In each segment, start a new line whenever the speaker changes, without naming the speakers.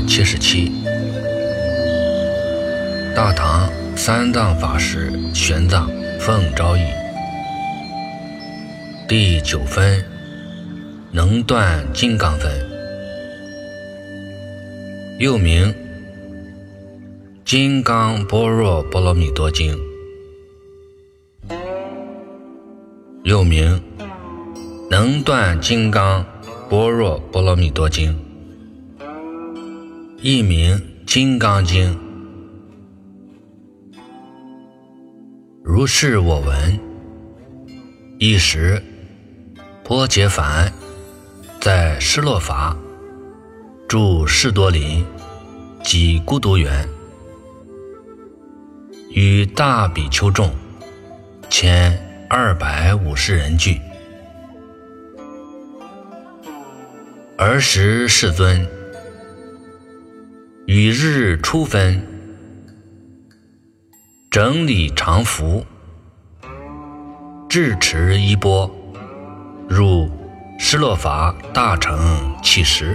277大唐三藏法师玄奘奉诏译。第9分，能断金刚分，又名金刚般若波罗蜜多经，又名能断金刚般若波罗蜜多经，亦名金刚经。如是我闻，一时波揭梵在失落法住士多林及孤独园，与大比丘众1250人聚。尔时世尊与日初分，整理常服，智持衣钵，入失落法大城契时。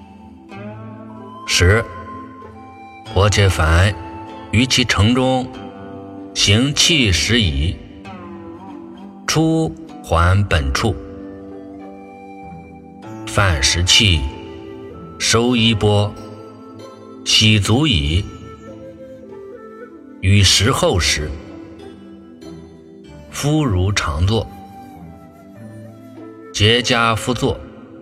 时波揭梵于其城中行契时已，出还本处，饭食器，收衣钵，洗足已。与时后时，夫如常坐，结跏趺坐，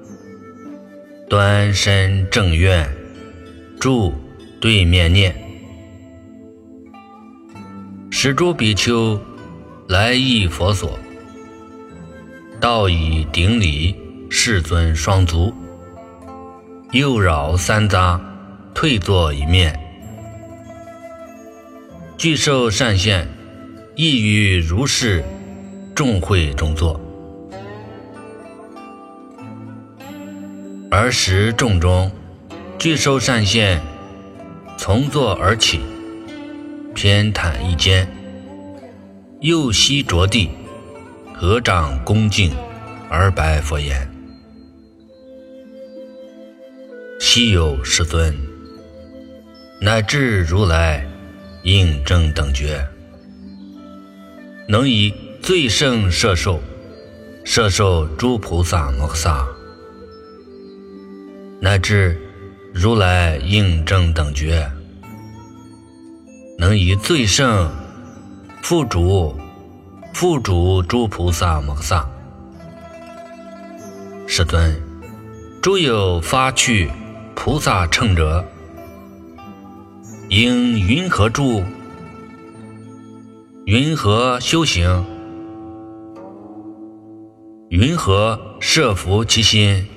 端身正愿，住对面念。使诸比丘来诣佛所，道以顶礼世尊双足，右绕三匝，退坐一面。具受善现，亦于如是众会中坐。尔时众中具受善现从坐而起，偏袒一肩，右膝着地，合掌恭敬而白佛言：昔有世尊，乃至如来应正等觉，能以最胜摄受诸菩萨摩诃萨，乃至如来应正等觉，能以最胜付诸诸菩萨摩诃萨。世尊，诸有发趣菩萨乘者，应云何住？云何修行？云何摄伏其心？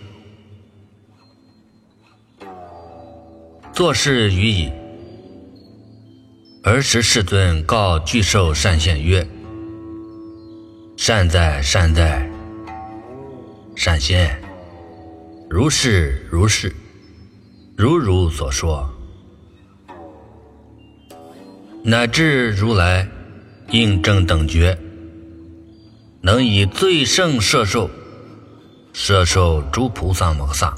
作是语已。尔时世尊告具受善现曰：善哉善哉，善现，如是如是，如所说。乃至如来应正等觉，能以最胜摄受诸菩萨摩诃萨，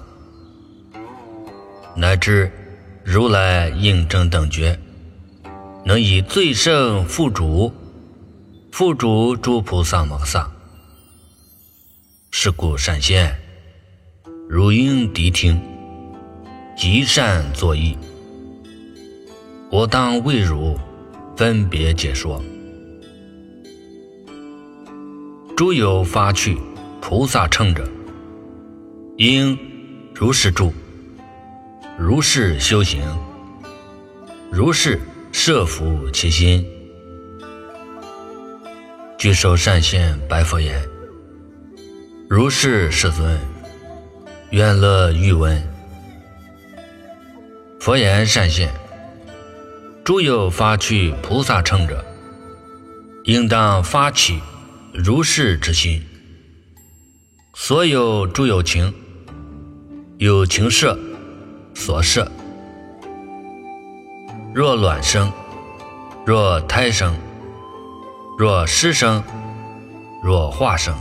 乃至如来应正等觉，能以最胜付诸诸菩萨摩诃萨。是故善现，汝应谛听，极善作意。我当为汝分别解说。诸有发趣菩萨乘者，应如是住，如是修行，如是摄伏其心。具受善现白佛言：如是世尊，愿乐欲闻。佛言：善现，诸有发趣菩萨乘者，应当发起如是之心。所有诸有情，有情摄所摄，若卵生，若胎生，若湿生，若化生，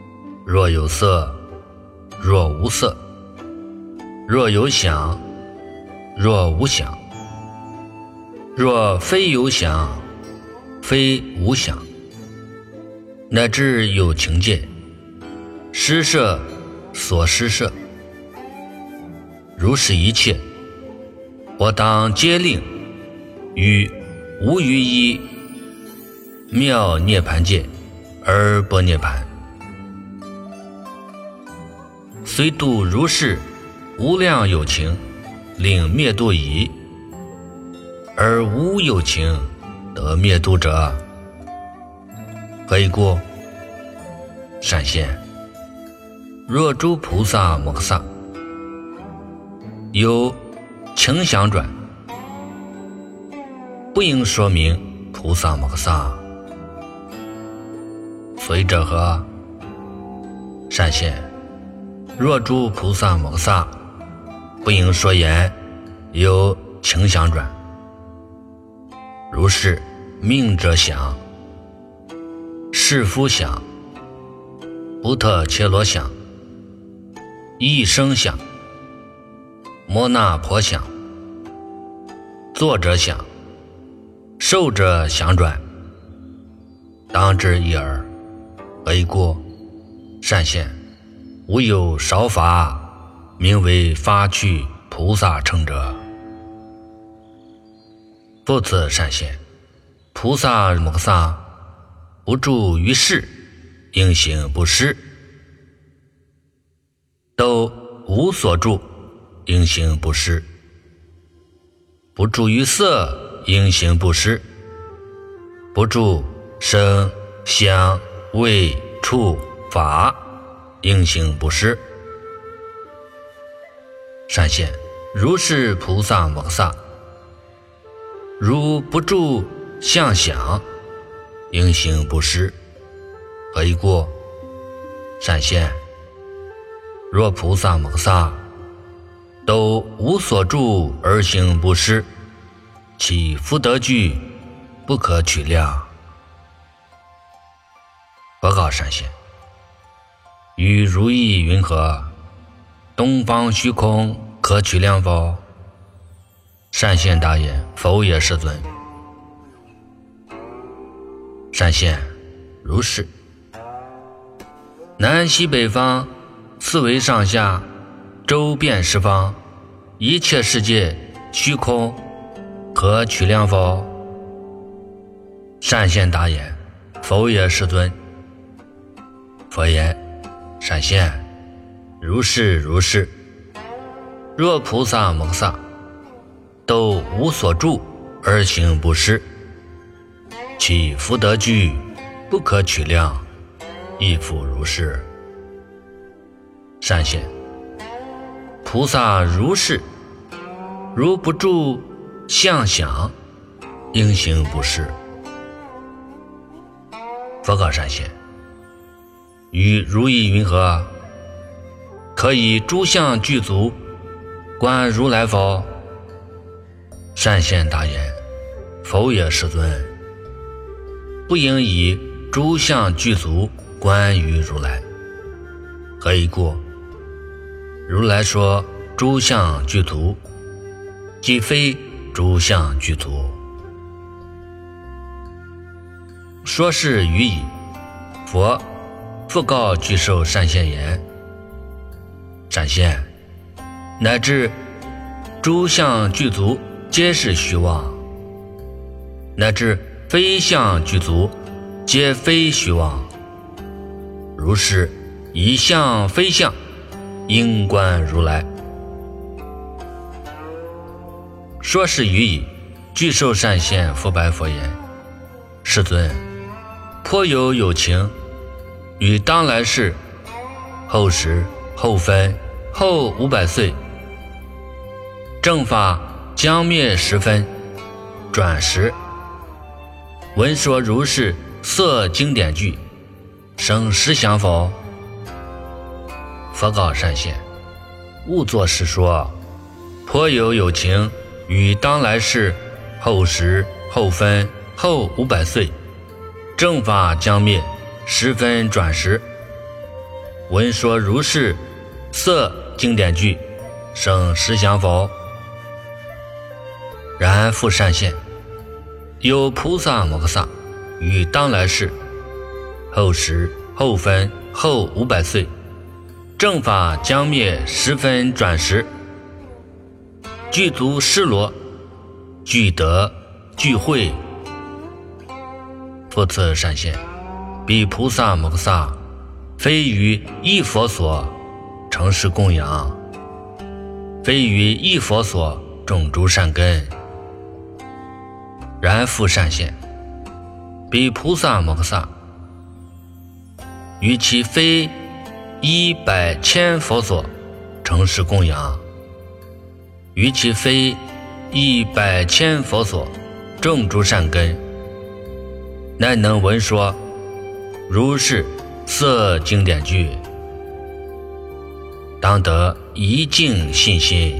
若有色，若无色，若有想， 若无想，若非有想，非无想，乃至有情界，施设所施设，如是一切，我当皆令于无余一妙涅盘界而不涅盘。虽度如是无量有情，令灭度矣，而无有情得灭度者，何以故？善现，若诸菩萨摩诃萨有情想转，不应说明菩萨摩诃萨。所以者何？善现，若诸菩萨摩诃萨不应说言有情想转，如是命者想、士夫想、布特切罗想、一生想、摩那婆想、作者想、受者想转，当知一耳。何以故？善现，无有少法名为发趣菩萨乘者。复次善现，菩萨摩诃萨不住于世，应行不施，都无所住，应行不施；不住于色，应行不施；不住声香味触法，应行不施。善现，如是菩萨摩诃萨，如不住相想，应行不施。何以故？善现，若菩萨摩诃萨都无所住而行不施，其福德具不可取量。佛告善现，于如意云何？东方虚空可取量否？善现答言：否也，世尊。善现，如是。南西北方，四维上下，周遍十方，一切世界虚空可取量否？善现答言：否也，世尊。佛言：善现，如是如是。若菩萨摩诃萨都无所住而行不施，其福德具不可取量，亦复如是。善现，菩萨如是，如不住相想，应行不施。佛告善现，于如意云何？可以诸相具足观如来否？善现答言：否也，世尊。不应以诸相具足观于如来。何以故？如来说诸相具足，即非诸相具足。说是语已，佛复告具受善现言：善现，乃至诸相具足皆是虚妄，乃至非相具足皆非虚妄。如是以相非相，应观如来。说是语已，具受善现复白佛言：世尊，颇有情，于当来世、后时、后分、后500岁，正法将灭时分，转时，闻说如是色经典句，生实想否？佛告善现：勿作是说。颇有情，于当来世、后时、后分、后500岁，正法将灭时分转时，闻说如是色经典句，生实想否？ 然复善现，有菩萨摩诃萨于当来世后时后分后500岁，正法将灭10分转时，具足施罗，具德具慧。复次善现，彼菩萨摩诃萨非于一佛所承事供养，非于一佛所种诸善根。然复善现，彼菩萨摩诃萨于其非100千佛所承事供养，于其非100千佛所种诸善根，乃能闻说如是色经典句，当得一净信心。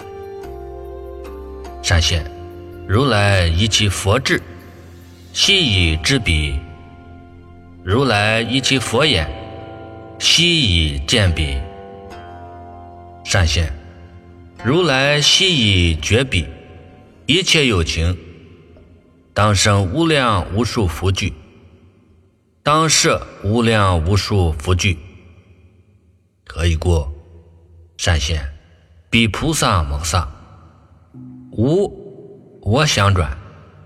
善现，如来以其佛智悉以知彼，如来以其佛眼悉以见彼。善现，如来悉以觉彼，一切有情当生无量无数福聚，当摄无量无数福聚。何以故？善现，彼菩萨摩诃萨无我想转，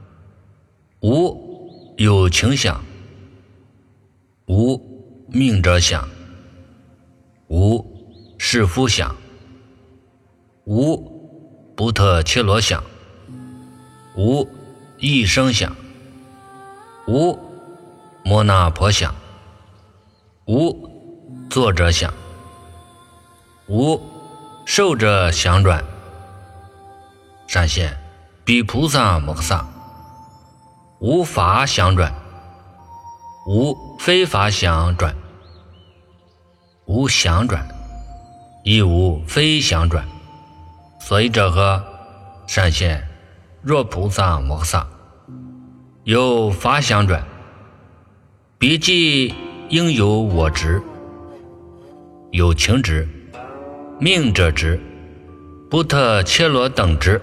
无有情想，无命者想，无是夫想，无不特切罗想，无一生想，无摩那婆想，无作者想，无受者想转。善现，彼菩萨摩诃萨无法想转，无非法想转，无想转，亦无非想转。所以者何？善现，若菩萨摩诃萨有法想转，彼即应有我执，有情执，命者执，不特切罗等执。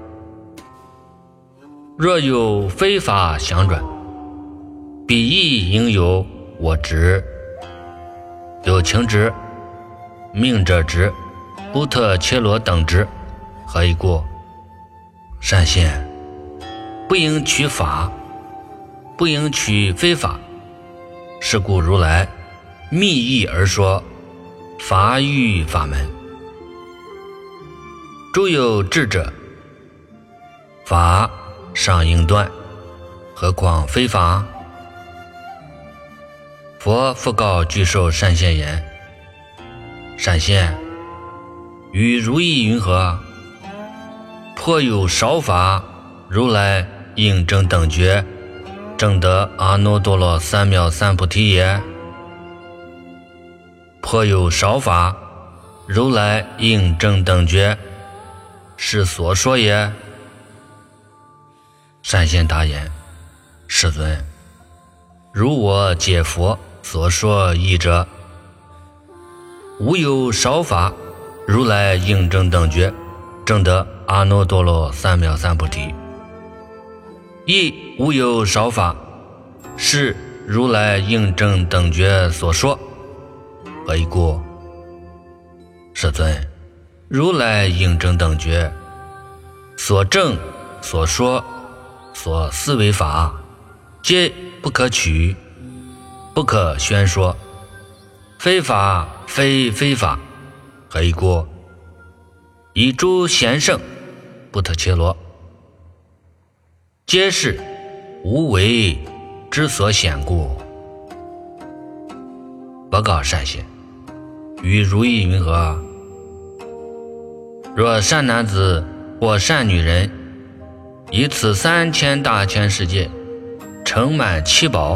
若有非法想转，彼亦应有我执，有情执，命者执，不特切罗等执。何以故？善现，不应取法，不应取非法。是故如来密意而说法欲法门。诸有智者，法尚应断，何况非法？佛复告具寿善现言：善现，于如意云何？颇有少法，如来应正等觉，正得阿耨多罗三藐三菩提也。颇有少法，如来应正等觉，是所说也。善现答言：世尊，如我解佛所说义者，无有少法，如来应正等觉，正得阿耨多罗三藐三菩提。亦无有少法，是如来应正等觉所说。何以故？世尊，如来应正等觉所证所说所思为法，皆不可取，不可宣说，非法非非法。何以故？以诸贤圣不特切罗，皆是无为之所显故。报告善现，于如意云何？若善男子或善女人，以此3000大千世界盛满七宝，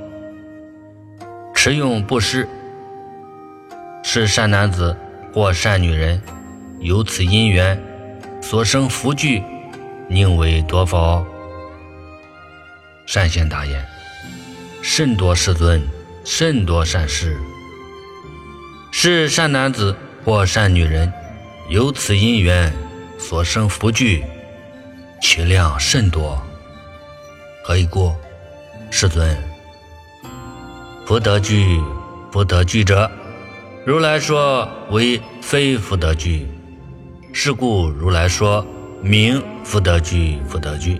持用布施，是善男子或善女人由此因缘所生福聚，宁为多否？善现答言：甚多世尊，甚多善事。是善男子或善女人由此因缘所生福聚， 其量甚多，何以故？世尊，福德具，福德具者，如来说为非福德具，是故如来说名福德具，福德具。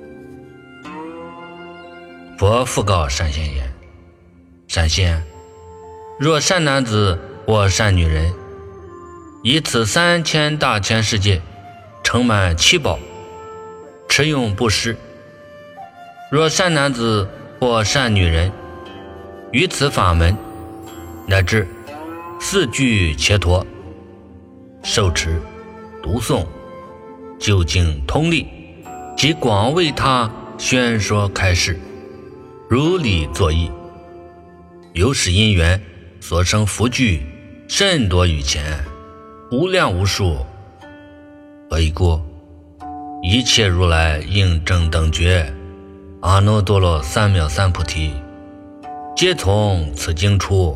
佛复告善现言：善现，若善男子或善女人，以此3000大千世界盛满七宝，持用布施；若善男子或善女人，于此法门乃至四句伽陀受持读诵究竟通力，即广为他宣说开示，如理作意，由是因缘所生福聚甚多于前，无量无数。何以故？一切如来应正等觉，阿耨多罗三藐三菩提，皆从此经出。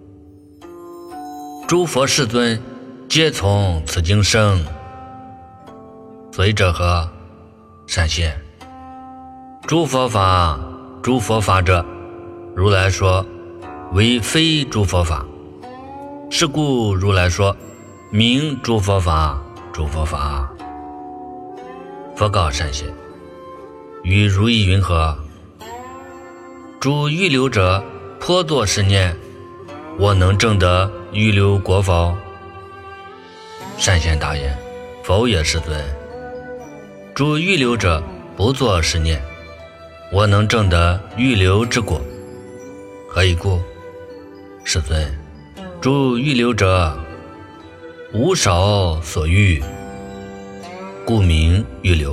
诸佛世尊皆从此经生。所以者何？善现，诸佛法者，如来说为非诸佛法，是故如来说名诸佛法，诸佛法。佛告善现：于如意云何？诸预流者颇作是念：我能证得预流果否？善现答言：否也，世尊。诸预流者不作是念：我能证得预流之果。何以故？世尊，诸预流者无少所欲，故名预流。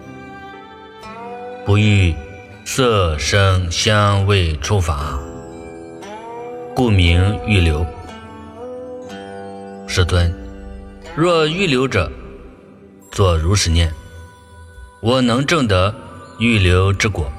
不欲色声香味触法，故名预流。世尊，若预流者作如是念：我能证得预流之果，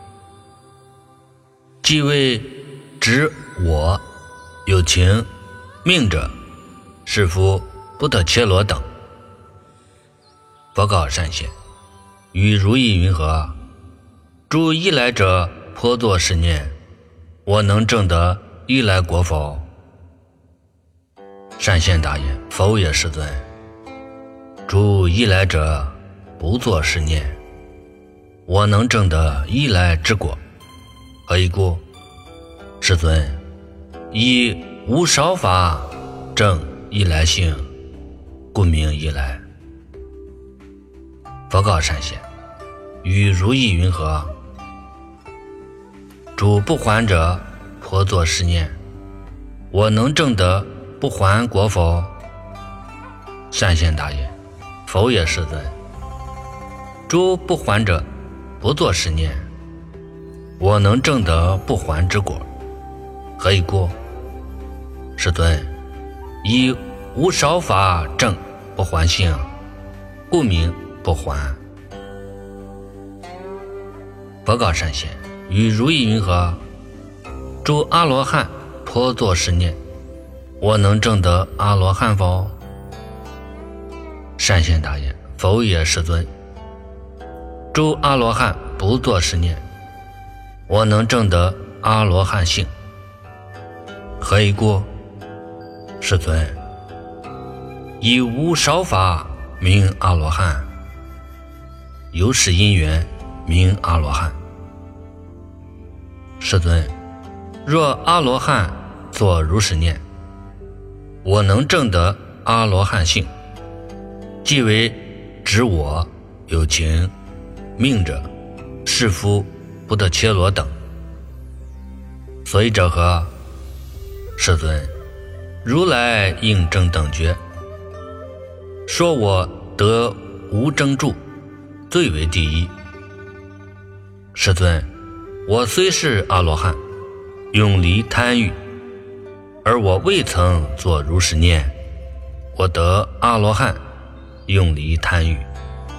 即为指我有情命者，是夫不得切罗等。佛告善现：于如意云何？诸依来者颇作是念：我能证得依来果否？善现答言：否也，世尊。诸依来者不作是念：我能证得依来之果。何以故？世尊，以无少法证依来性，故名依来。佛告善现：于如意云何？诸不还者颇作是念：我能证得不还果否？善现答言：否也，世尊。诸不还者不作是念：我能证得不还之果。何以故？世尊，以无少法证不还性，故名不还。佛告善现：于如意云何？诸阿罗汉颇作是念：我能证得阿罗汉否？善现答言：否也，世尊。诸阿罗汉不作是念：我能证得阿罗汉性。何以故？世尊，以无少法名阿罗汉，由是因缘名阿罗汉。世尊，若阿罗汉作如是念：我能证得阿罗汉性，即为指我有情命者，是夫不得切罗等。所以者何？世尊，如来应正等觉，说我得无争住，最为第一。世尊，我虽是阿罗汉，永离贪欲，而我未曾作如是念，我得阿罗汉，永离贪欲。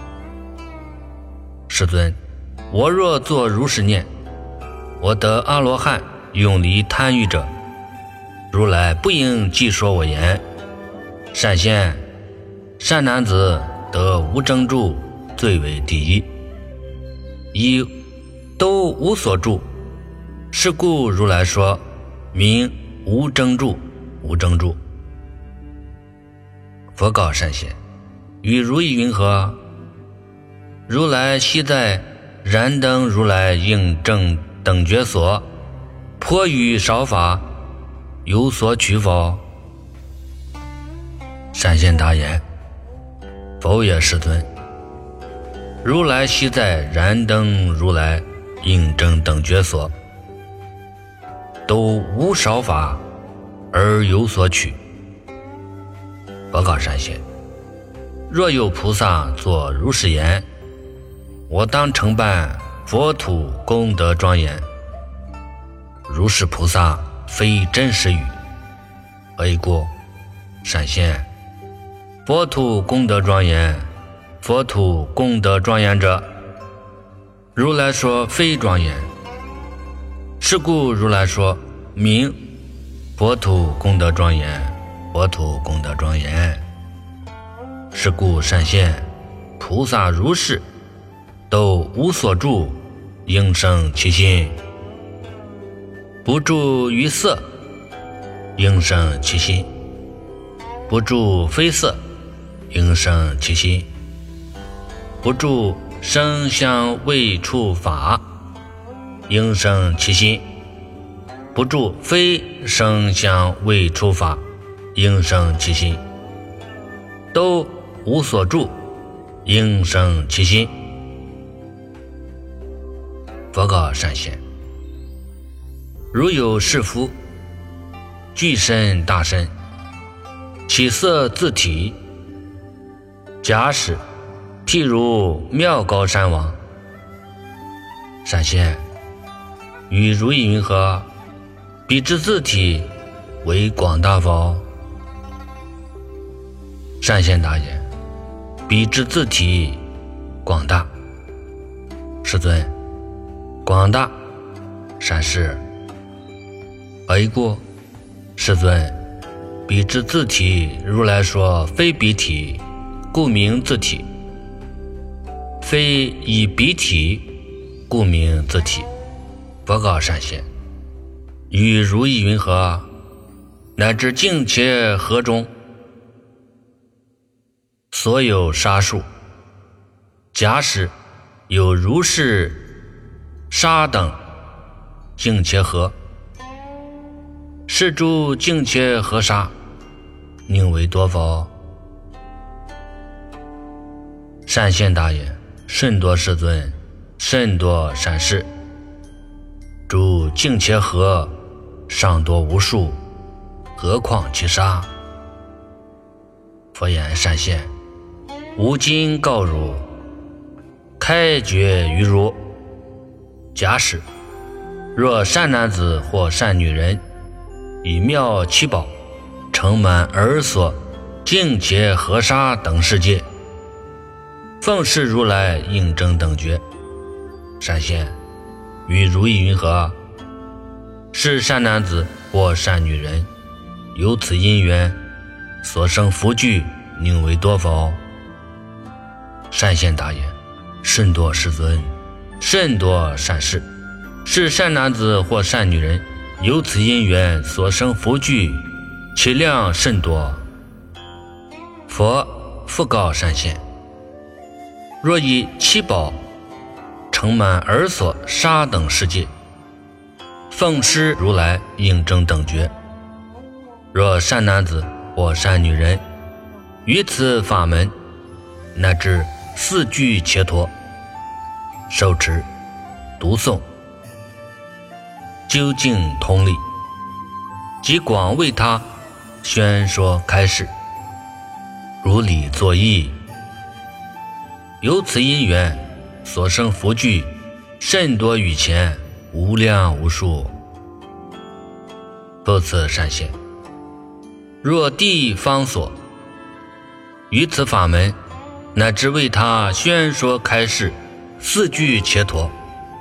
世尊，我若作如是念，我得阿罗汉，永离贪欲者，如来不应记说我言：善现，善男子得无争住， 最为第一。一都无所住，是故如来说名无争住。无争住。佛告善贤：与如意云何？如来昔在燃灯如来应正等觉所，颇于少法，有所取否？善贤答言：否也，世尊。如来昔在燃灯如来应正等觉所，都无少法而有所取。佛告善贤：若有菩萨作如是言，我当承办佛土功德庄严。如是菩萨非真实语。何以故？善贤，佛土功德庄严，佛土功德庄严者，如来说非庄严。是故如来说名佛土功德庄严，佛土功德庄严。是故善贤，菩萨如是都无所住，应生其心。不住于色，应生其心；不住非色，应生其心；不住声香味触法，应生其心；不住非声香味触法，应生其心。都无所住，应生其心。佛告善贤：如有是夫，具身大身，起色自体，假使譬如妙高山王。善贤，与如意云何？彼之自体为广大否？善贤答言：彼之自体广大。世尊，广大善事。何以故？世尊，彼之自体，如来说非彼体，故名自体；非以彼体，故名自体。佛告善贤：与如意云何？乃至境界河中所有沙数，假使有如是沙等境界河，是诸境界河沙，宁为多否？善贤答言：甚多，世尊，甚多善事。诸境界河尚多无数，何况其沙？佛言：善贤，吾今告汝，开觉于汝。假使若善男子或善女人，以妙七宝盛满尔所境界河沙等世界，奉事如来应正等觉。善贤，与如意云何？是善男子或善女人，由此因缘所生福聚，宁为多否？善贤答言：甚多，世尊，甚多善事。是善男子或善女人，由此因缘所生福聚，其量甚多。佛复告善贤：若以七宝盛满尔所沙等世界，奉施如来应正等觉。若善男子或善女人，于此法门乃至四句伽陀，受持读诵，究竟通力，即广为他宣说开示，如理作意，由此因缘所生福聚，甚多于前，无量无数。复次善贤，若地方所，于此法门乃至为他宣说开示，四句伽陀，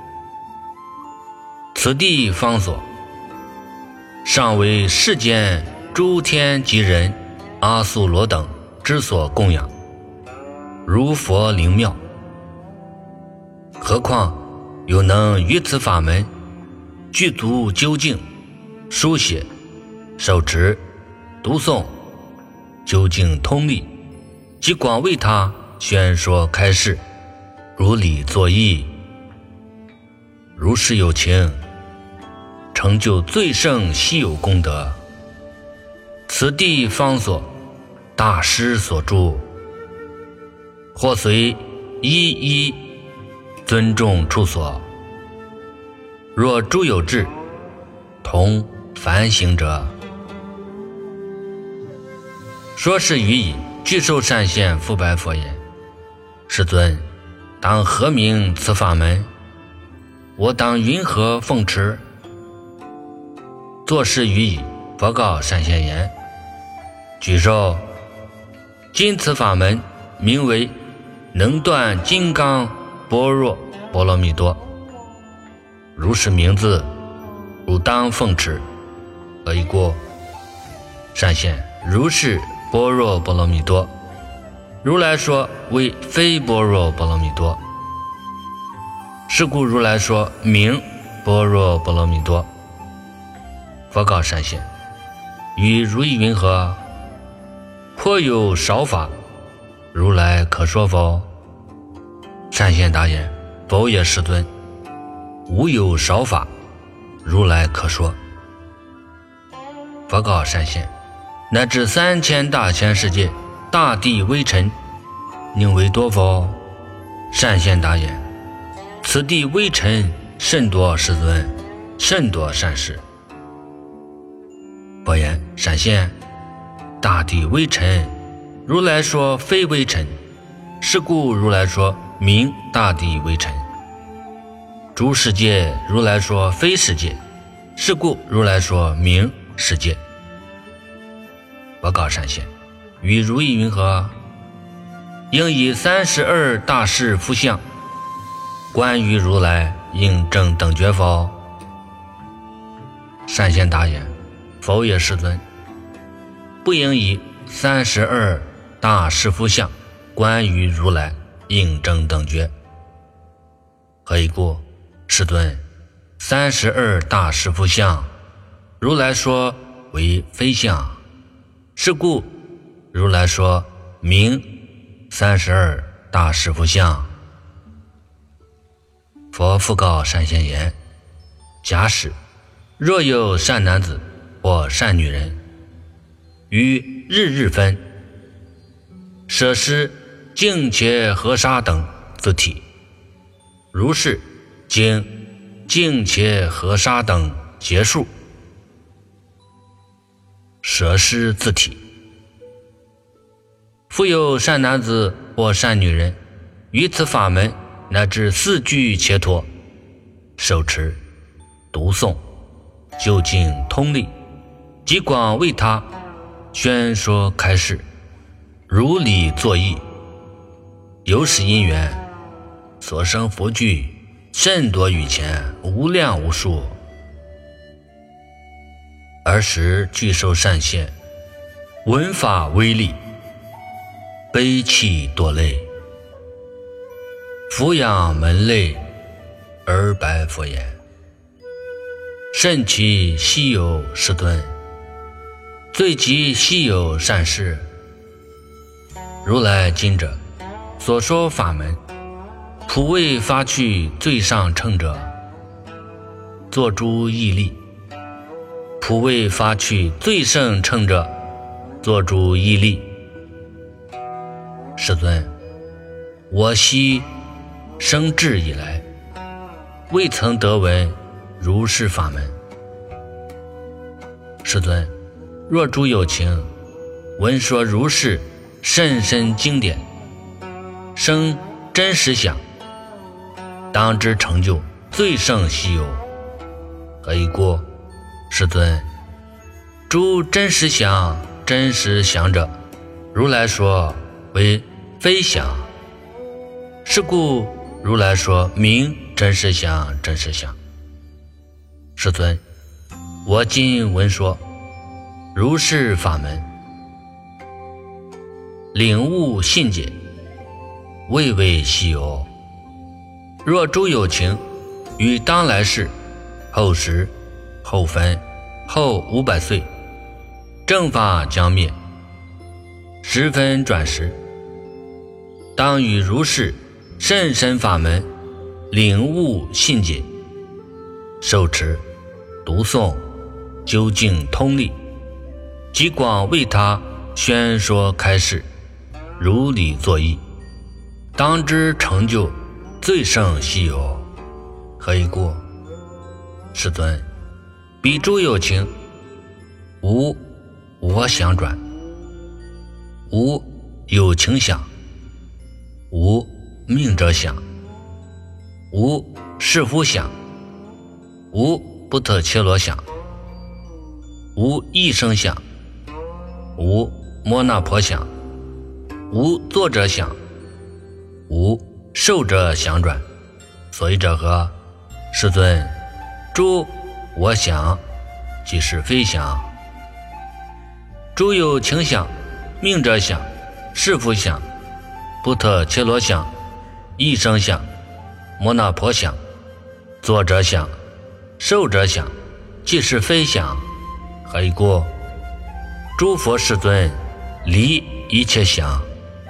此地方所尚为世间诸天及人、阿修罗等之所供养，如佛灵庙， 何况又能于此法门具足究竟，书写、手持、读诵，究竟通力，即广为他宣说开示，如理作义，如是有情，成就最胜稀有功德。此地方所，大师所著，或随一一尊重处所。若诸有志，同凡行者。说是语已，具受善现复白佛言：世尊，当何名此法门？我当云何奉持？作是语已，佛告善现言：举受，今此法门名为能断金刚般若波罗蜜多。如是名字，汝当奉持。何以故？善现，如是般若波罗蜜多，如来说为非般若波罗蜜多，是故如来说名般若波罗蜜多。佛告善现：与如意云何？颇有少法，如来可说否？善现答言：否也，世尊。无有少法，如来可说。佛告善现：乃至3000大千世界，大地微尘，宁为多否？善现答言：此地微尘甚多，世尊，甚多善事。佛言：善现，大地微尘，如来说非微尘，是故如来说名大地微尘。诸世界，如来说非世界，是故如来说名世界。佛告善现：与如意云何？应以32大士复相，观于如来应正等觉否？善现答言：否也，世尊。不应以32大士复相，观于如来应正等觉。何以故？世尊，32大士复相，如来说为非相，是故如来说名32大士复相。佛复告善现言：假使若有善男子或善女人，于日日分舍施净伽河沙等自体，如是经净伽河沙等结束，舍施自体。复有善男子或善女人，于此法门乃至4句伽陀，手持、读诵、究竟通力，即广为他宣说开示，如理作义，由是因缘所生福聚甚多于前，无量无数。尔时具受善现，闻法威力，悲泣堕泪，俯仰门类，而白佛言：甚其稀有，世尊，最极稀有善事。如来今者所说法门，普为发去最上乘者，作诸义力；普为发去最胜乘者，作诸义力。世尊，我昔生智以来，未曾得闻如是法门。世尊，若诸有情闻说如是甚深经典，生真实想，当知成就最胜稀有。何以故？世尊，诸真实想、真实想者，如来说为非想，是故如来说名真实想、真实想。世尊，我今闻说如是法门，领悟信解，未为稀有。 若诸有情，于当来世、后时、后分、后500岁，正法将灭，时分转时，当与如是甚深法门领悟信解，受持、读诵、究竟通力，即广为他宣说开示，如理作意，当知成就最胜稀有，何以故？世尊，彼诸有情，无我想转，无有情想，无命者想，无是夫想，无不特切罗想，无一生想，无摩那婆想，无作者想，无受者想转。所以者何？世尊，诸我想即是非想，诸有情想、命者想、是夫想、不特切罗想、一生想、摩那婆想、作者想、受者想，即是非想。何以故？诸佛世尊离一切想，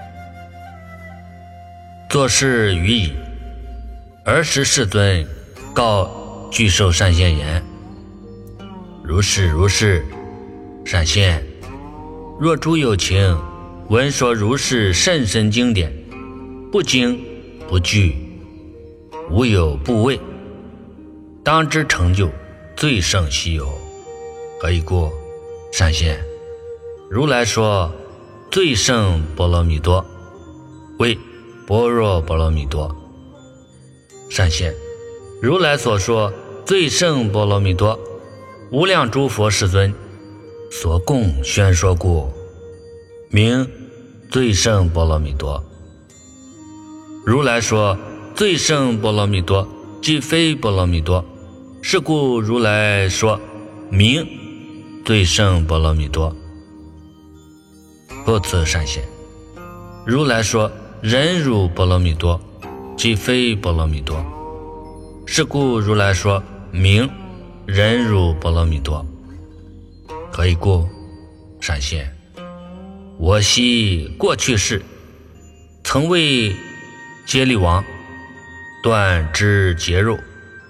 作是语已。尔时世尊告具寿善现言：如是如是，善现，若诸有情闻说如是甚深经典，不惊不惧，无有不畏，当知成就最胜稀有。何以故？善现，如来说最胜波罗蜜多，为般若波罗蜜多。善现，如来所说最胜波罗蜜多，无量诸佛世尊所共宣说故，名最胜波罗蜜多。如来说最胜波罗蜜多，即非波罗蜜多，是故如来说名最胜波罗蜜多。复次善现，如来说忍辱波罗蜜多，即非波罗蜜多，是故如来说名忍辱波罗蜜多。何以故？善现，我昔过去世，曾为竭力王断之节肉，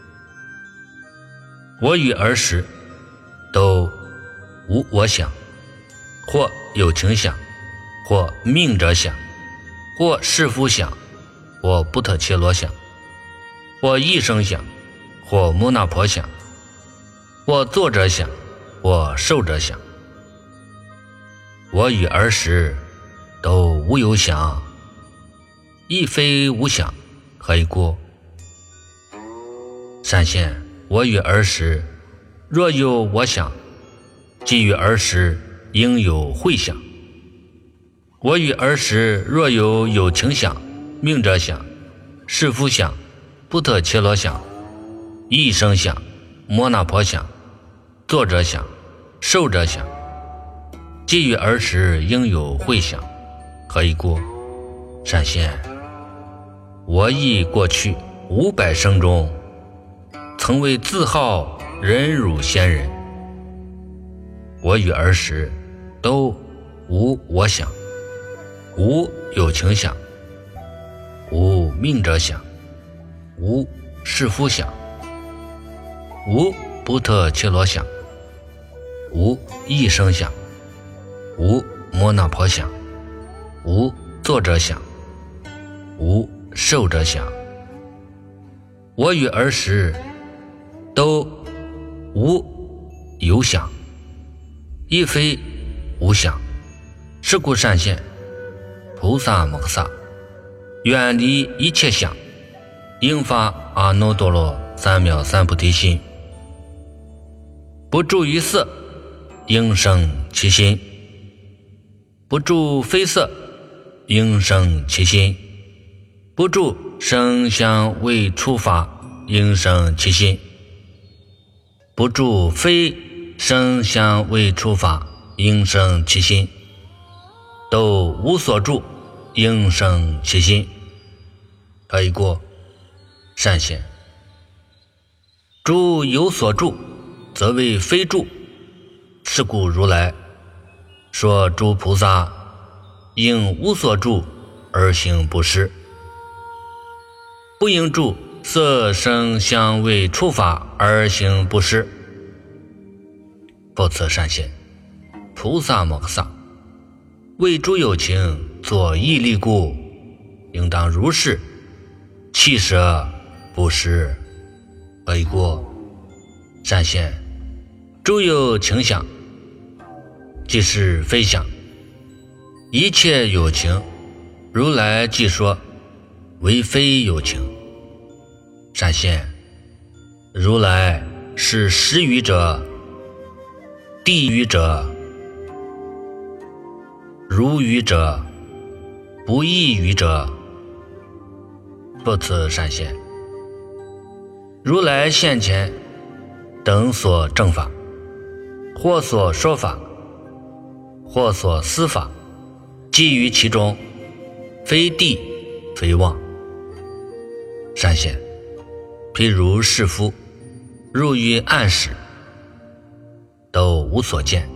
我与儿时都无我想，或有情想，或命者想，或是夫想，或不特切罗想，或一生想，或摩那婆想，或作者想，或受者想。我与儿时都无有想，亦非无想。何以故？善现，我与儿时若有我想，即与儿时应有慧想。我与儿时若有情想、命者想、是夫想、不特切罗想、一生想、摩那婆想、作者想、受者想，即与儿时应有慧想。何以故？善现，我亦过去500生中，曾为自号忍辱仙人。我与儿时都无我想，无有情想，无命者想，无是夫想，无不特切罗想，无一生想，无摩那婆想，无作者想，无受者想。我与儿时都无有想，亦非无想。是故善现，菩萨摩诃萨远离一切想，应发阿耨多罗三藐三菩提心，不住于色，应生其心；不住非色，应生其心；不住声香味触法，应生其心；不住非声香味触法，应生其心；都无所住，应生其心。何以故？善善现，诸有所住，则为非住。是故如来说诸菩萨应无所住而行不施，不应住色声香味触法而行不施。不辞善现，菩萨摩诃萨为诸有情作义利故，应当如是弃舍不施。何以故？善现，诸有情想，即是非想，一切有情，如来即说为非有情。善现，如来是实语者、地语者、如语者、不异语者。不辞善现，如来现前等所证法，或所说法，或所思法，即于其中，非地非妄。善现，譬如士夫入于暗室，都无所见。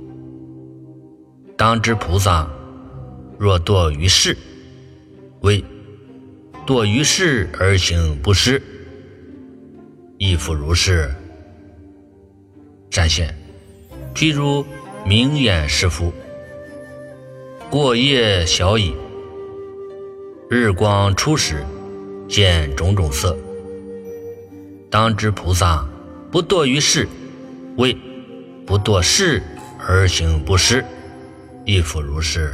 当知菩萨若堕于世，为堕于世而行不施，亦复如是。善现，譬如明眼士夫，过夜小矣，日光初时，见种种色。当知菩萨不堕于世，为不堕世而行不施，亦复如是。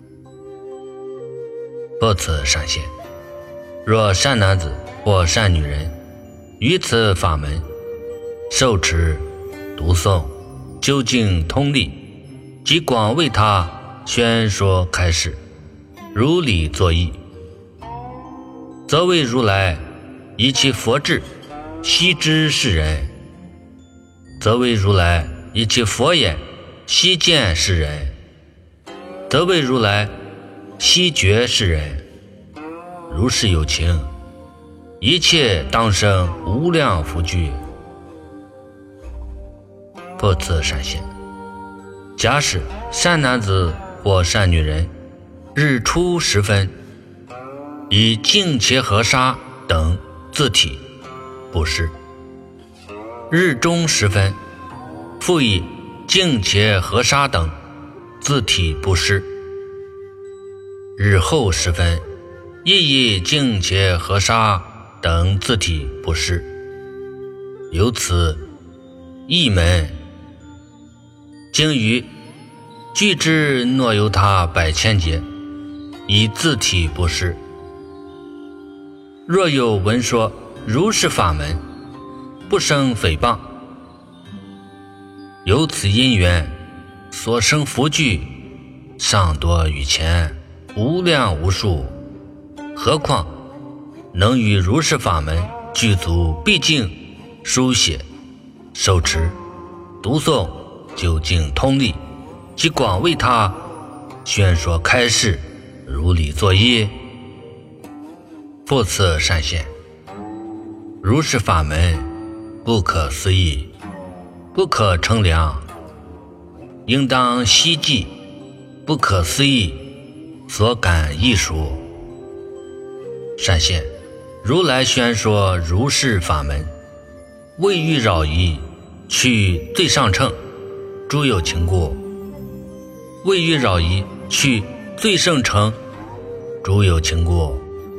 不辞善现，若善男子或善女人于此法门受持、读诵、究竟通利，即广为他宣说开示，如理作意，则为如来以其佛智悉知世人，则为如来以其佛眼悉见世人，则为如来悉觉世人。如是有情，一切当生无量福聚。不辞善现，假使善男子或善女人日出时分，以净茄和沙等自体布施；日中时分，复以净茄和沙等自体布施；日后时分，亦以净茄和沙等自体布施。由此一门，经于具之若由他百千劫，以自体布施。若有闻说如是法门，不生诽谤，由此因缘所生福聚，尚多于前，无量无数。何况能于如是法门具足毕竟书写、受持、读诵、究竟通利，即广为他宣说开示，如理作意。不辞善现，如是法门不可思议，不可称量，应当希冀不可思议所感艺术。善现，如来宣说如是法门，未欲扰疑，去最上乘，诸有情故；未欲扰疑，去最胜乘，诸有情故。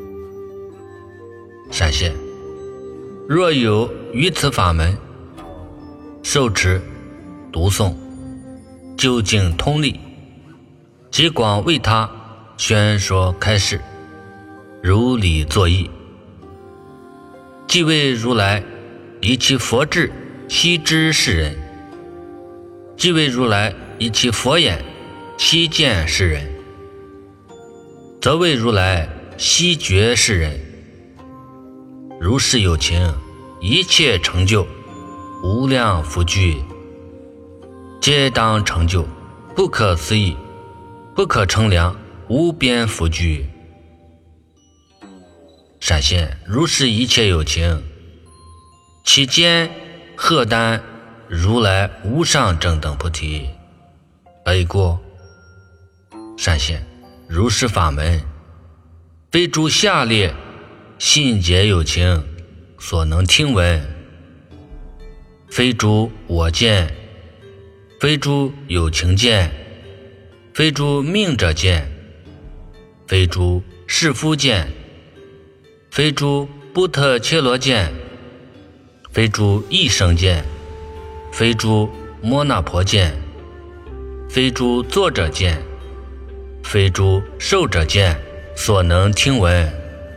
善现，若有于此法门受持、读诵、究竟通利，即广为他宣说开示，如理作意，即为如来以其佛智悉知世人，即为如来以其佛眼悉见世人，则为如来悉觉世人。如是有情，一切成就无量福聚，皆当成就不可思议、不可称量无边福聚。 闪现如是一切有情，其间何但如来无上正等菩提，而过闪现如是法门，非诸下列信解有情所能听闻，非诸我见，非诸有情见，非诸命者见，非诸士夫见，非诸布特切罗见，非诸异生见，非诸摩那婆见，非诸作者见，非诸受者见所能听闻。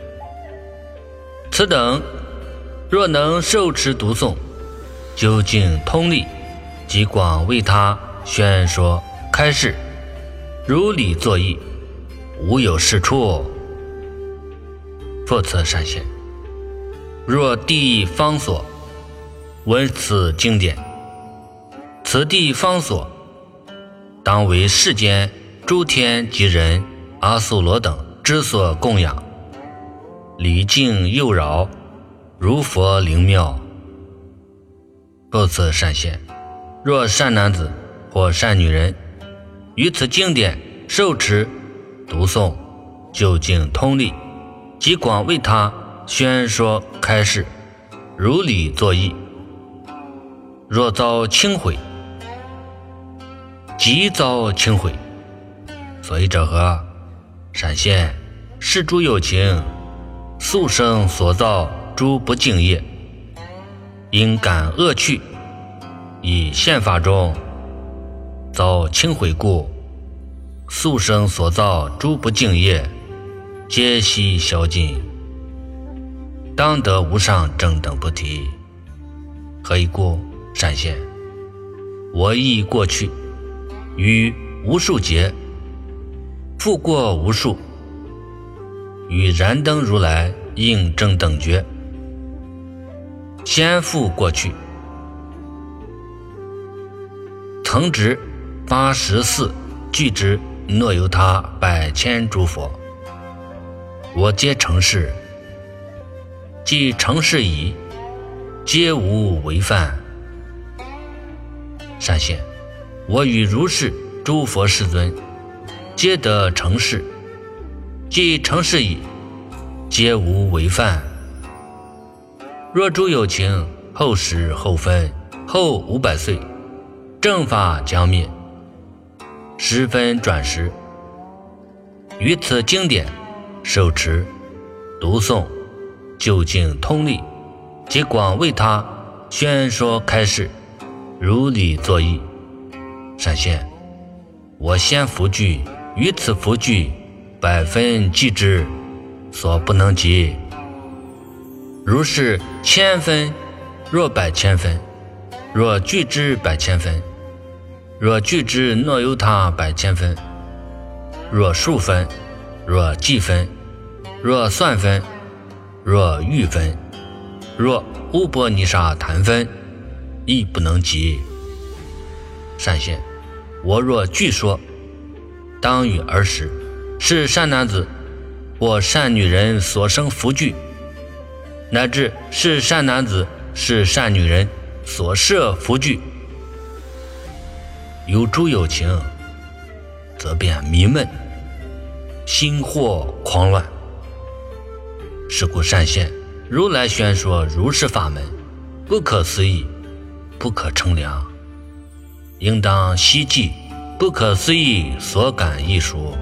此等若能受持读诵，究竟通力，即广为他宣说开示，如理作意，无有是处。复次闪现，若地方所闻此经典，此地方所当为世间诸天及人、阿修罗等之所供养，礼敬诱扰，如佛灵庙。复次闪现，若善男子或善女人于此经典受持读诵，究竟通力，即广为他宣说开示，如理作意，若遭轻毁，即遭轻毁。所以者何？闪现是诸有情宿生所造诸不净业，因感恶趣，以现法中遭轻毁故，宿生所造诸不净业皆悉消尽，当得无上正等菩提。何以故？闪现我亦过去于无数劫，复过无数，与燃灯如来应正等觉，先复过去，曾值84具之若由他100千诸佛，我皆成事，即成事已，皆无违犯。闪现我与如是诸佛世尊皆得成事，即成事已，皆无违犯。若诸有情后时后分后500岁，正法将灭，时分转时，于此经典受持读诵，究竟通力，即广为他宣说开示，如理作意。闪现我先福具，于此福具100分计之，所不能及。如是1000分，若100千分，若具之100千分，若具之若由他100千分，若数分，若计分，若算分，若喻分，若乌波尼沙谈分，亦不能及。闪现我若据说，当与儿时，是善男子或善女人所生福具，乃至是善男子是善女人所设福具，有诸有情，则便迷闷，心惑狂乱。是故闪现如来宣说如是法门，不可思议，不可称量，应当悉记不可思议所感艺术。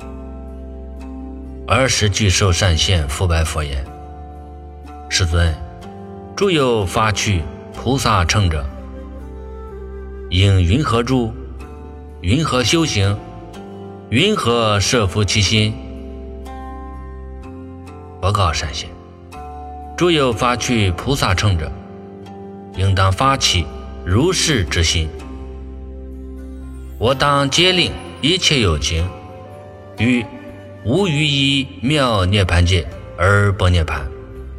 儿时具受闪现复白佛言：世尊，诸有发趣菩萨乘者，应云何住？云何修行？云何摄伏其心？我告闪现：诸有发趣菩萨乘者，应当发起如是之心。我当皆令一切有情，于无余一妙涅盘界而不涅盘，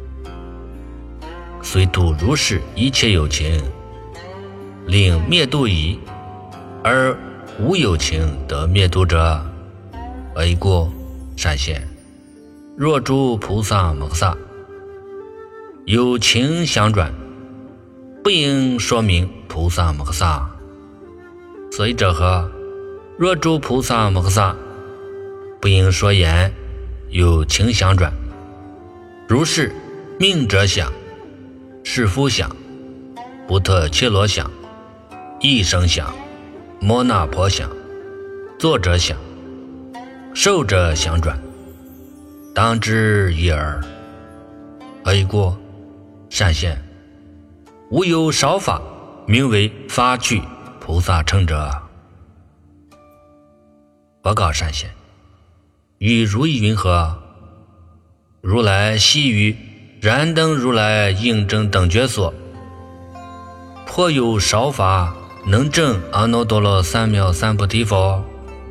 虽度如是一切有情，令灭度已，而无有情得灭度者。而以故闪现若诸菩萨摩萨有情相转，不应说明菩萨摩诃萨。所以者何？若诸菩萨摩诃萨不应说言，有情相转，如是命者想、是夫想、不特切罗想、一生想、摩那婆想、作者想、受者想转，当知一耳。何以故？善现，无有少法名为发趣菩萨乘者。报告善现，与如意云何？如来悉于燃灯如来应正等觉所，颇有少法能证阿耨多罗三藐三菩提否？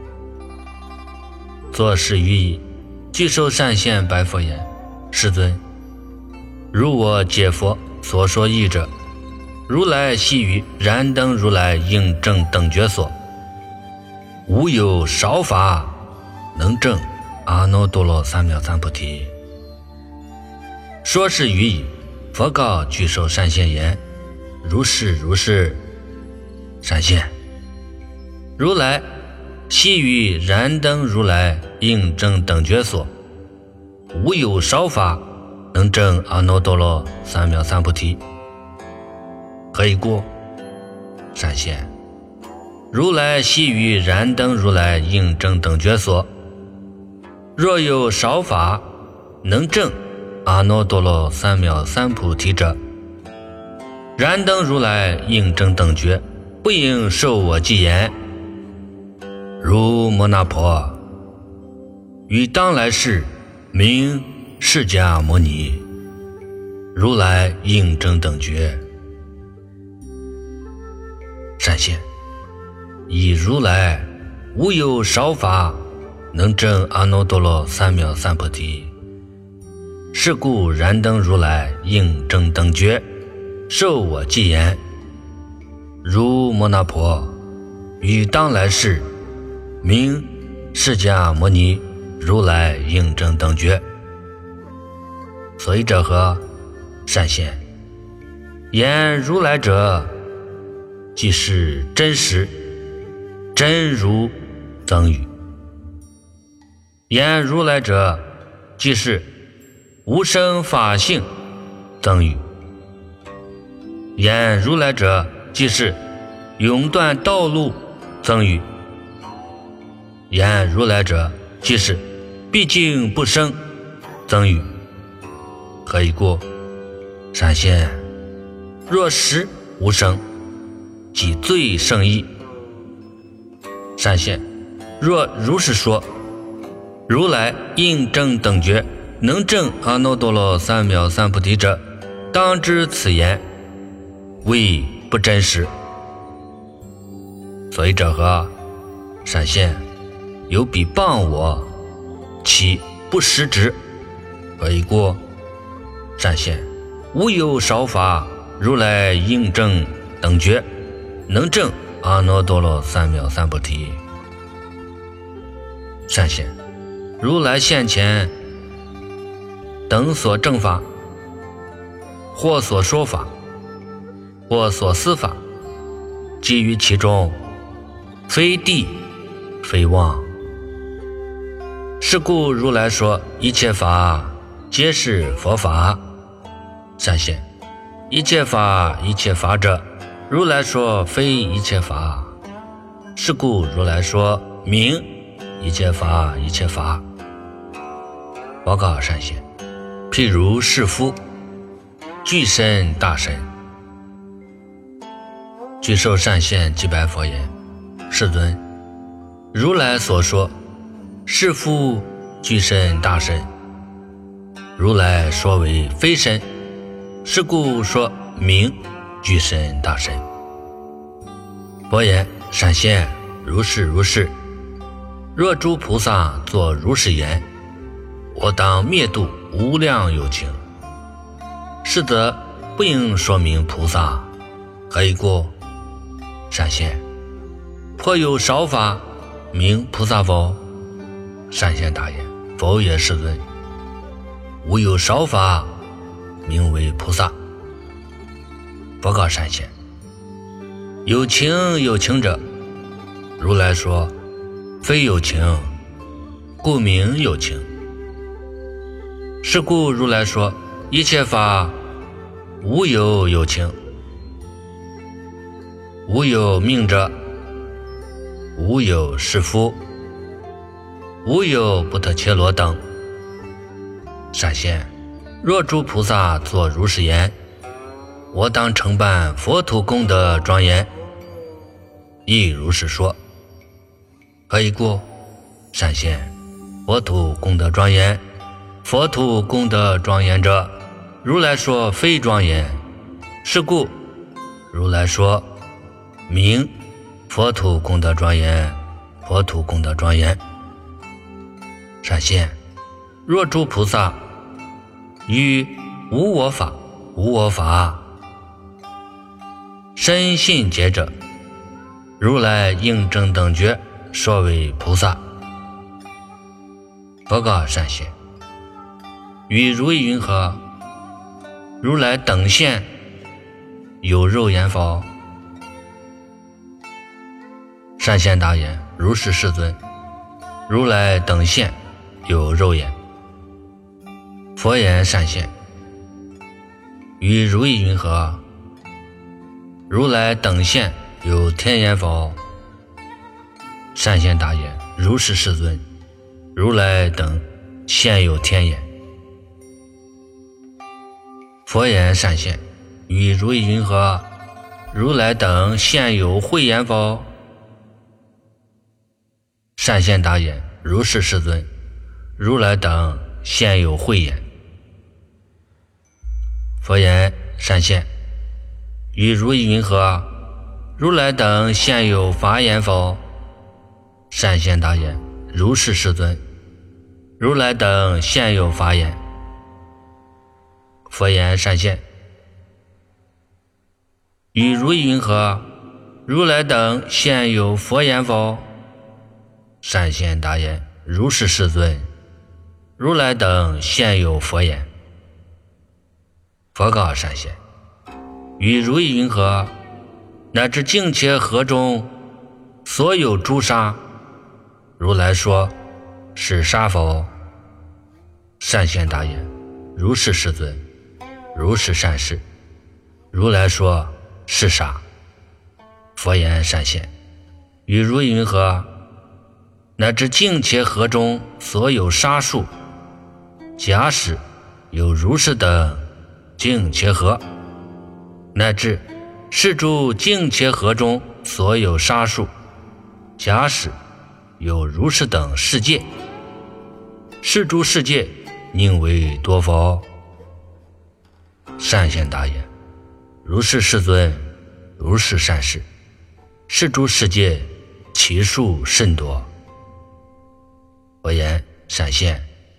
作是语已，具受善现白佛言：世尊，如我解佛所说义者，如来悉于燃灯如来应正等觉所，无有少法能证阿耨多罗三藐三菩提。说是语已，佛告具受善现言：如是如是。善现，如来悉于燃灯如来应正等觉所，无有少法能证阿耨多罗三藐三菩提。何以故？善现，如来悉于燃灯如来应正等觉所，若有少法能证阿耨多罗三藐三菩提者，燃灯如来应正等觉，不应受我记言。如摩那婆，于当来世名释迦牟尼，如来应正等觉。善现，以如来无有少法能证阿耨多罗三藐三菩提，是故燃灯如来应正等觉，受我记言。如摩那婆，于当来世名释迦牟尼，如来应正等觉。所以者何？善现，言如来者，即是真实真如增语；言如来者，即是无生法性增语；言如来者，即是永断道路增语；言如来者，即是毕竟不生增语。何以故？善现，若实无生，即最胜义。善现，若如是说，如来应正等觉能证阿耨多罗三藐三菩提者，当知此言为不真实。所以者何？善现，有彼谤我，其不实执。何以故？善现，无有少法如来应正等觉能证阿耨多罗三藐三菩提。善现，如来现前等所证法，或所说法，或所思法，基于其中，非地非妄。是故如来说一切法皆是佛法。善现，一切法一切法者，如来说非一切法。是故如来说名一切法一切法。报告善现，譬如是夫具身大身，具受善现即白佛言：世尊，如来所说是夫具身大身，如来说为非身，是故说名具身大身。佛言：善现，如是如是。若诸菩萨作如是言，我当灭度无量有情，是则不应说明菩萨。何以故？善现，颇有少法名菩萨否？善现答言：否也，世尊。无有少法名为菩萨。报告善贤，有情有情者，如来说非有情，故名有情。是故如来说一切法无有有情，无有命者，无有是夫，无有不特伽罗等。善贤，若诸菩萨作如是言，我当承办佛土功德庄严，亦如是说。何以故？善贤，佛土功德庄严，佛土功德庄严者，如来说非庄严。是故如来说名佛土功德庄严，佛土功德庄严。善贤，若诸菩萨于无我法，无我法深信解者，如来应正等觉，说为菩萨。报告善贤，于如意云何？如来等现有肉眼否？善贤答言：如是世尊，如来等现有肉眼。佛言：善贤，于如意云何？如来等现有天眼否？善贤答言：如是世尊，如来等现有天眼。佛言：善贤，于如意云何？如来等现有慧眼否？善贤答言：如是世尊，如来等现有慧眼。佛言：善贤，于如意云何？如来等现有法眼否？善贤答言：如是世尊，如来等现有法眼。佛言：善贤，于如意云何？如来等现有佛眼否？善贤答言：如是世尊，如来等现有佛眼。佛告善贤：于如意云何？乃至净伽河中所有诸沙，如来说是沙否？善贤答言：如是世尊，如是善事，如来说是沙。佛言：善贤，于如意云何？乃至净伽河中所有沙数，假使有如是等净伽河，乃至是诸净伽河中所有沙数，假使有如是等世界，是诸世界宁为多否？善贤答言：如是世尊，如是善事，是诸世界其数甚多。佛言：善贤，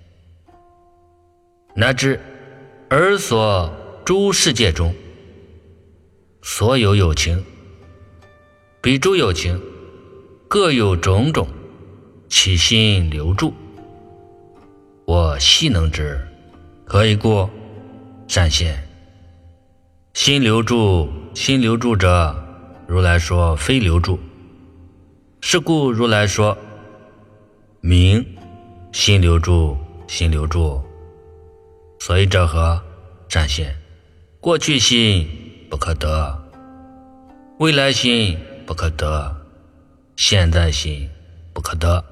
乃至尔所诸世界中所有有情，彼诸有情各有种种其心留住，我悉能知。何以故？善贤，心留住，心留住者，如来说非留住。是故如来说名心留住，心留住。所以者何？善贤，过去心不可得，未来心不可得，现在心不可得。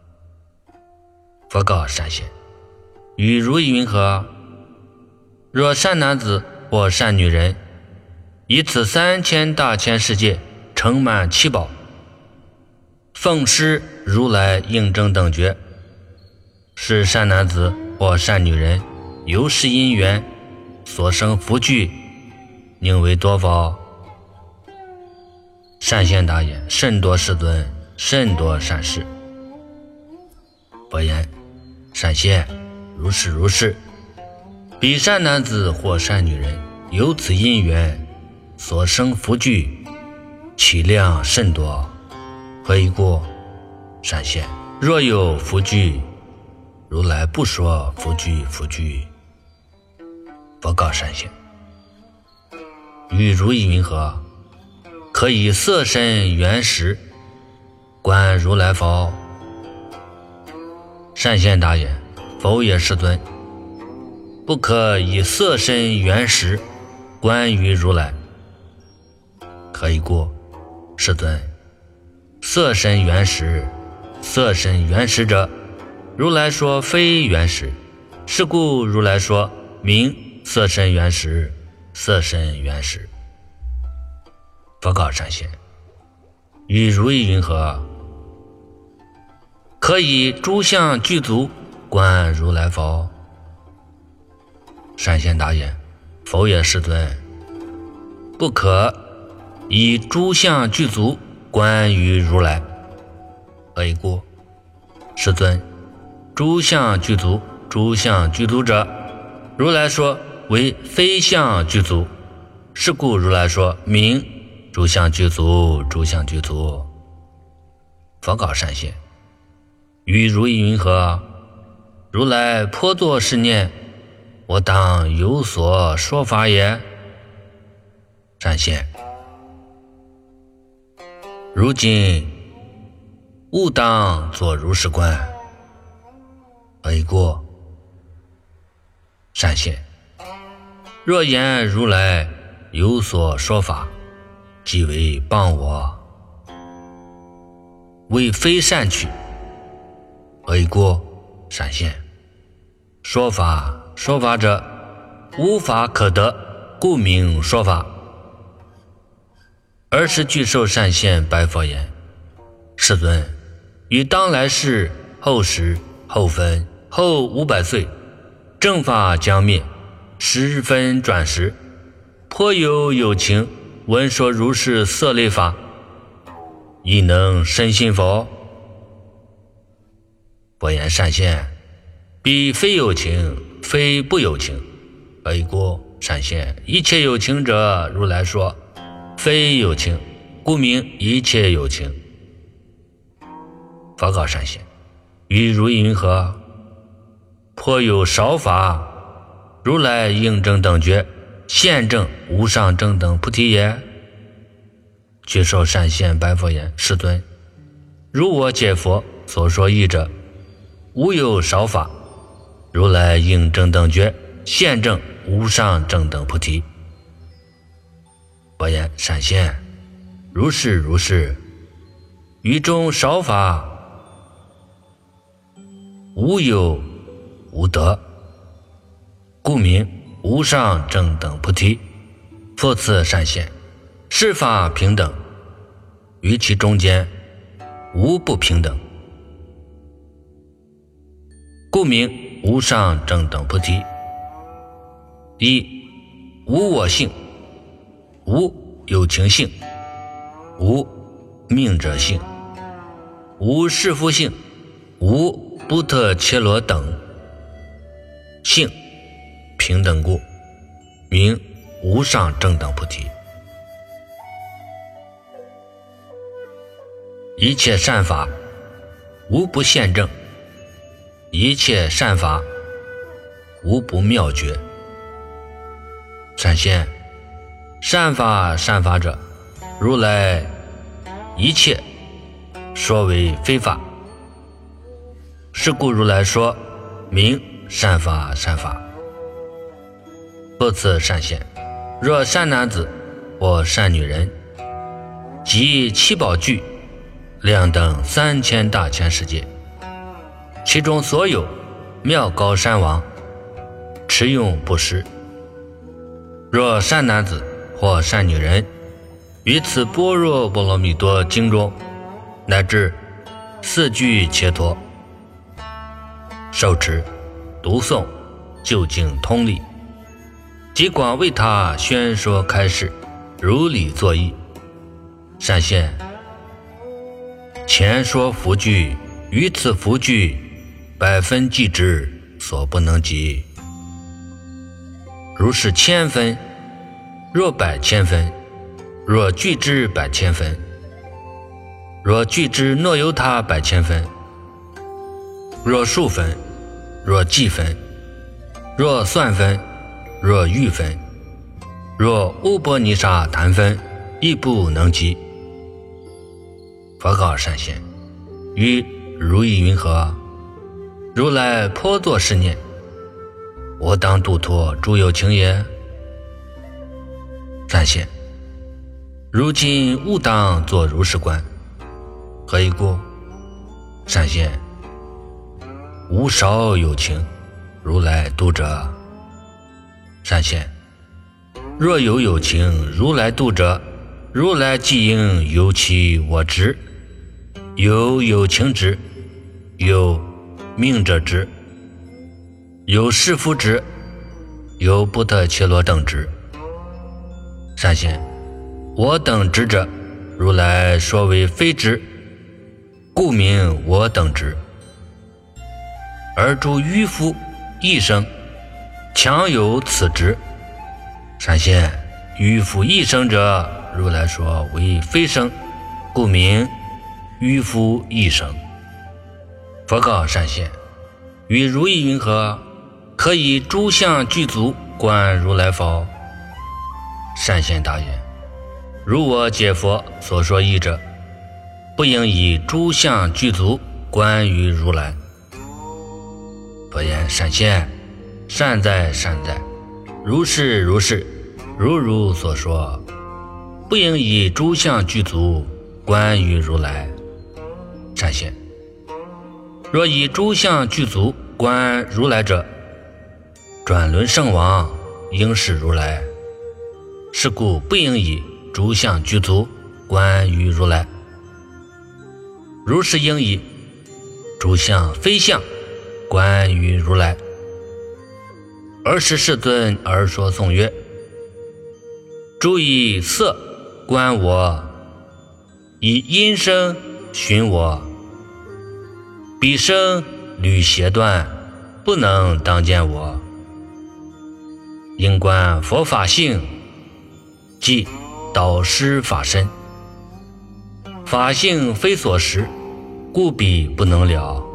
佛告善贤：于如意云何？若善男子或善女人，以此3000大千世界盛满七宝，奉施如来应正等觉，是善男子或善女人由是因缘所生福聚，宁为多否？善贤答言：甚多世尊，甚多善事。佛言：善贤，如是如是。彼善男子或善女人由此因缘所生福聚，其量甚多。何以故？善贤，若有福聚，如来不说福聚福聚。 佛告善现：与如意云何？可以色身原实，观如来否？善现答言：否也，世尊。不可以色身原实观于如来。何以故？世尊，色身原实，色身原实者，如来说非原实，是故如来说名色身原实，色身原实。佛告善现：与如意云何？可以诸相具足观如来否？善现答言：否也，世尊。不可以诸相具足观于如来。何以故？世尊，诸相具足，诸相具足者，如来说为非相具足，是故如来说名诸相具足，诸相具足。佛告善现：与如意云何？如来颇作是念，我当有所说法也。善现：如今勿当作如是观。何以故？善现：若言如来有所说法，即为谤我，为非善趣。何以故？善现：说法者，无法可得，故名说法。尔时具寿善现白佛言：世尊，于当来世、后时、后分、后500岁，正法将灭，时分转时，颇有情闻说如是色类法，亦能深信否？佛言：善现，彼非有情，非不有情。何以故？善现：一切有情者，如来说非有情，故名一切有情。佛告善现：与如意云何？颇有少法，如来应正等觉，现证无上正等菩提也。具寿善现白佛言：世尊，如我解佛所说义者，无有少法，如来应正等觉，现证无上正等菩提。佛言：善现，如是如是。于中少法，无有无得，故名无上正等菩提。复次善现，是法平等，于其中间无不平等，故名无上正等菩提。一、无我性，无有情性，无命者性，无士夫性，无不特切罗等性，平等故，名无上正等菩提。一切善法无不现证，一切善法无不妙觉。善现，善法者，如来一切说为非法，是故如来说名善法。复次善现，若善男子或善女人，集七宝具，量等3000大千世界，其中所有妙高山王，持用不施。若善男子或善女人，于此般若波罗蜜多经中，乃至4句切托，受持、读诵、究竟通理，即广为他宣说开示，如理作意。善现，前说福具，于此福具百分计之，所不能及。如是1000分，若百千分，若具之百千分，若具之若由他百千分，若数分，若计分，若算分， 若玉分，若乌波尼沙檀分，亦不能及。佛告善现：于如意云何？如来颇作是念：我当度脱诸有情也。善现：如今勿当作如是观，何以故？善现：无少有情，如来度者。善现：若有情，如来度者，如来即应有其我执，有情执，有命者执，有士夫执，有不得切罗等执。善现：我等执者，如来说为非执，故名我等执。而诸愚夫一生，强有此执。善现：愚夫一生者，如来说为非生，故名愚夫一生。佛告善现：于如意云何？可以诸相具足观如来否？善现答言：如我解佛所说义者，不应以诸相具足观于如来。佛言：善现，善哉善哉，如是如是，如所说，不应以诸相具足观于如来。善现：若以诸相具足观如来者，转轮圣王应是如来，是故不应以诸相具足观于如来。如是应以诸相非相观于如来。尔时世尊而说颂曰：诸以色观我，以音声寻我，彼声履邪断，不能当见我。应观佛法性，即导师法身。法性非所识，故彼不能了。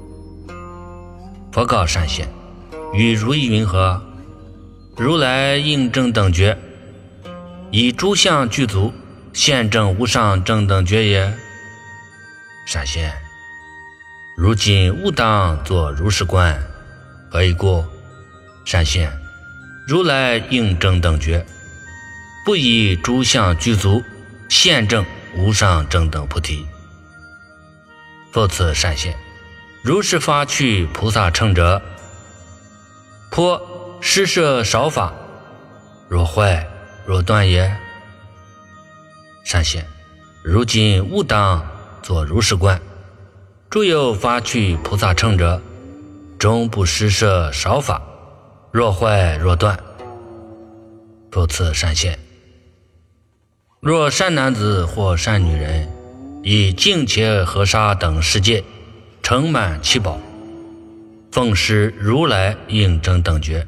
佛告善现：于如意云何？如来应正等觉，以诸相具足，现证无上正等觉也。善现：如今勿当作如是观，何以故？善现：如来应正等觉，不以诸相具足，现证无上正等菩提。复次善现：如是发趣菩萨乘者，颇施设少法，若坏若断也。善现：如今勿当作如是观，诸有发趣菩萨乘者，终不施设少法，若坏若断。复次善现：若善男子或善女人，以净伽河沙等世界盛满七宝，奉施如来应正等觉。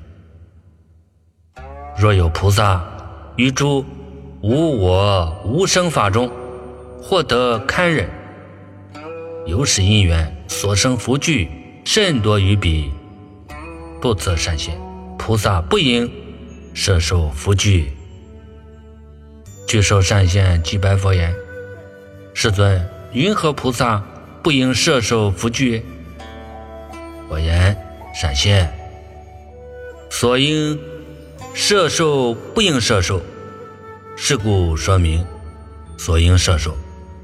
若有菩萨于诸无我无生法中获得堪忍，由是因缘所生福聚甚多于彼，不测善现，菩萨不应摄受福聚。具受善现即白佛言：世尊，云何菩萨不应摄受福聚？佛言：善现，所应摄受不应摄受，是故说明所应摄受。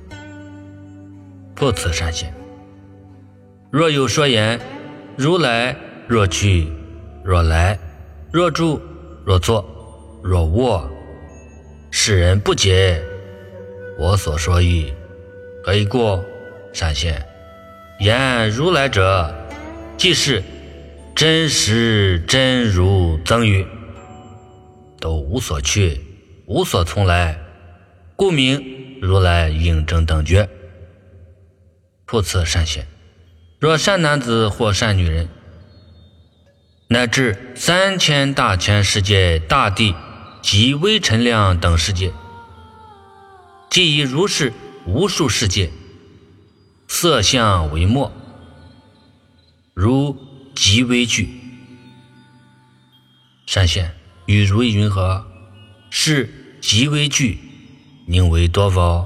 复次善现：若有说言，如来若去若来，若住若坐若卧，世人不解我所说义，何以故？善现：言如来者，即是真实真如增语，都无所去无所从来，故名如来应正等觉。复次善现：若善男子或善女人，乃至3000大千世界大地及微尘量等世界，即以如是无数世界色相为末，如极微具。善现： 与如意云何？是极为具，宁为多否？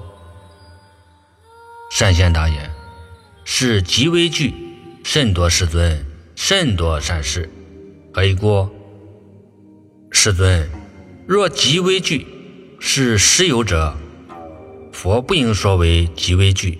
善现答言：是极为具，甚多世尊，甚多善事。何以故？世尊，若极为具，是实有者，佛不应说为极为具。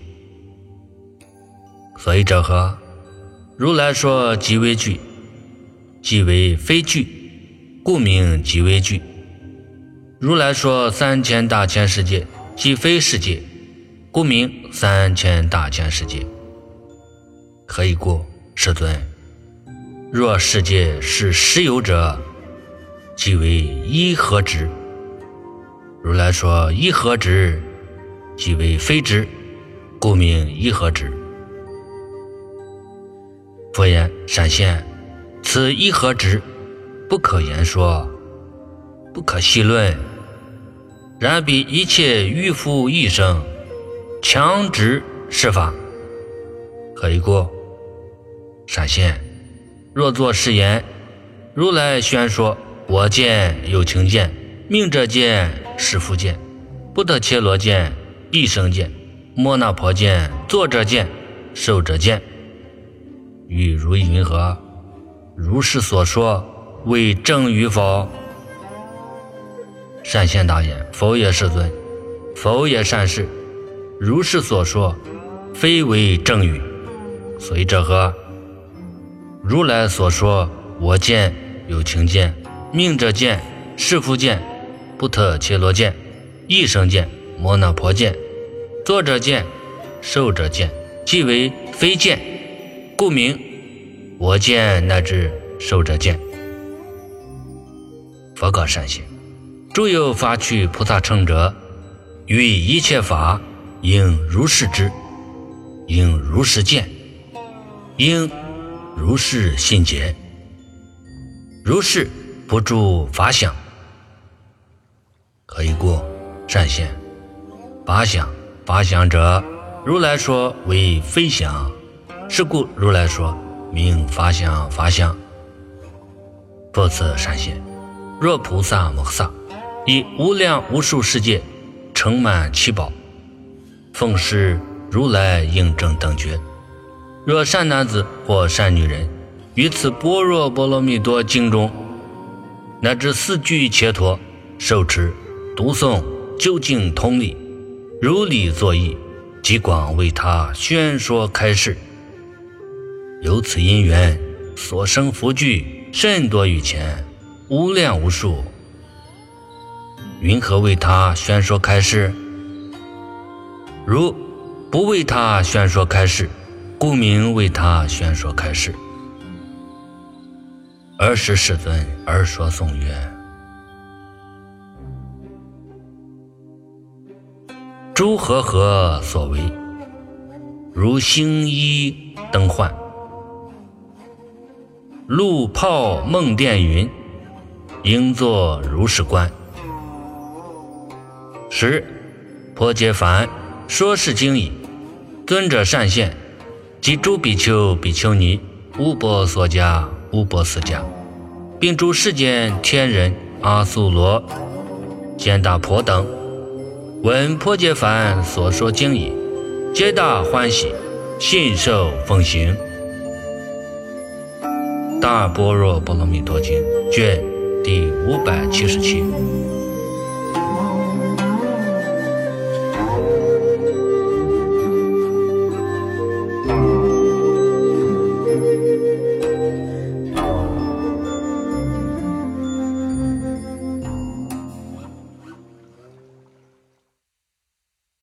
所以者何？如来说极为具，即为非具，故名极为具。如来说3000大千世界，即非世界，故名3000大千世界。何以故？世尊，若世界是实有者，即为一合之。如来说一合之，即为非之，故名一合之。佛言：善现，此一合之，不可言说，不可细论，然比一切欲复一生，强执是法。何以故？善现，若作是言，如来宣说我见、有情见、命者见、识复见、不得切罗见、一生见、摩那婆见、作者见、受者见，与如意云何？如是所说，为正与否？善现答言：否也，世尊，否也，善士。如是所说，非为正语。所以者何？如来所说我见、有情见、命者见、识复见、不特切罗见、一生见、摩那婆见、作者见、受者见，即为非见，故名我见乃至受者见。佛告善现：诸有发趣菩萨乘者，于一切法应如是知，应如是见，应如是信解，如是不住法想。何以故？善现，法想，法想者，如来说为非想，是故如来说名法想，法想。复次善现，若菩萨摩诃萨以无量无数世界盛满七宝，奉施如来应正等觉，若善男子或善女人于此般若波罗蜜多经中，乃至四句伽陀受持读诵究竟通理，如理作意，即广为他宣说开示，由此因缘所生福聚甚多于前，无量无数。云何为他宣说开示？如不为他宣说开示，故名为他宣说开示。尔时世尊而说颂曰：诸和合所为，如星衣灯幻，鹿泡梦殿云，应作如是观。时婆揭梵说是经已，尊者善现，及诸比丘比丘尼、乌波索迦乌波斯迦，并诸世间天人阿素罗、坚大婆等，闻婆揭梵所说经已，皆大欢喜，信受奉行。大般若波罗蜜多经卷第577。